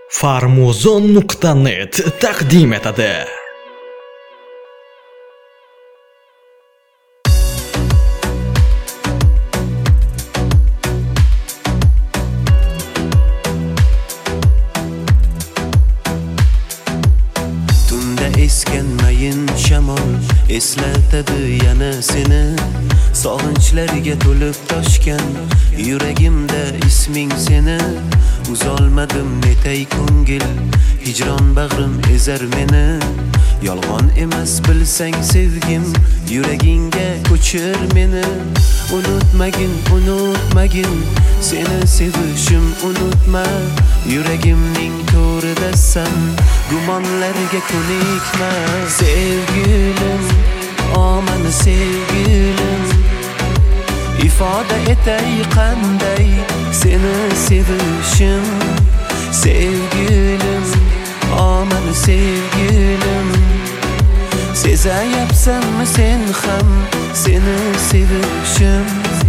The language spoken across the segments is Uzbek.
Farmuzon.net taqdim etadi. Tunda esgan mayin shamol eslatadi yana seni. Sog'inchlarga to'lib toshgan yuragimda isming seni. Uzolmadim netay ko'ngil, hijron bag'rim ezar meni. Yolg'on emas bilsang sevgim, yuragingga ko'chir meni. Unutmagin seni sevishim unutma. Yuragimning to'ridasan, gumonlarga ko'nikma. Sevgilim, omani sevgilim, ifoda etay qanday seni sevishim. Sevgilim, omani sevgilim, sezayapsanmi sen ham seni sevishim.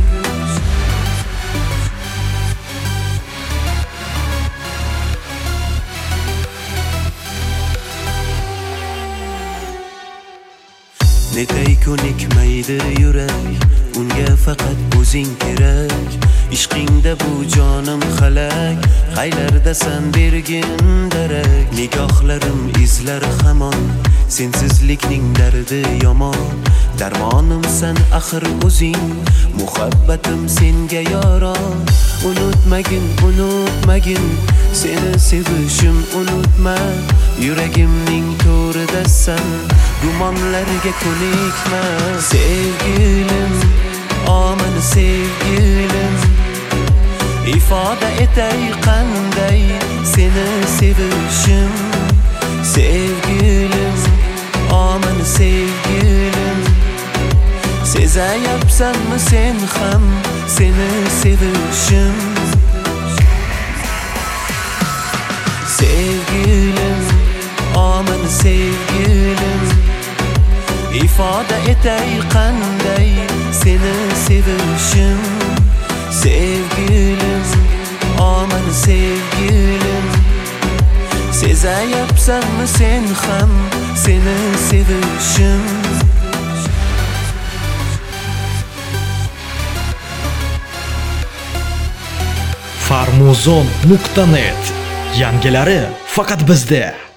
Netay ko'nikmaydi yurak, unga faqat o'zing kerak. Ishqingda bu jonim halak, qaylardasan bergin darak. Nigohlarim izlar hamon, sensizlikning dardi yomon. Darmonimsan axir o'zing, muhabbatim senga yoron. Unutmagin seni sevishim unutma. Yuragimning to'ridasan, gumonlarga ko'nikma. Sevgilim, omani sevgilim, ifoda etay qanday seni sevishim. Sevgilim, omani sevgilim, sezayapsanmi sen ham seni sevishim. Sevgilim, omani sevgilim, ifoda etay qanday seni sevishim. Sevgilim, omani sevgilim, sezayapsanmi sen ham seni sevishim. Farmuzon.net yangilari faqat bizda.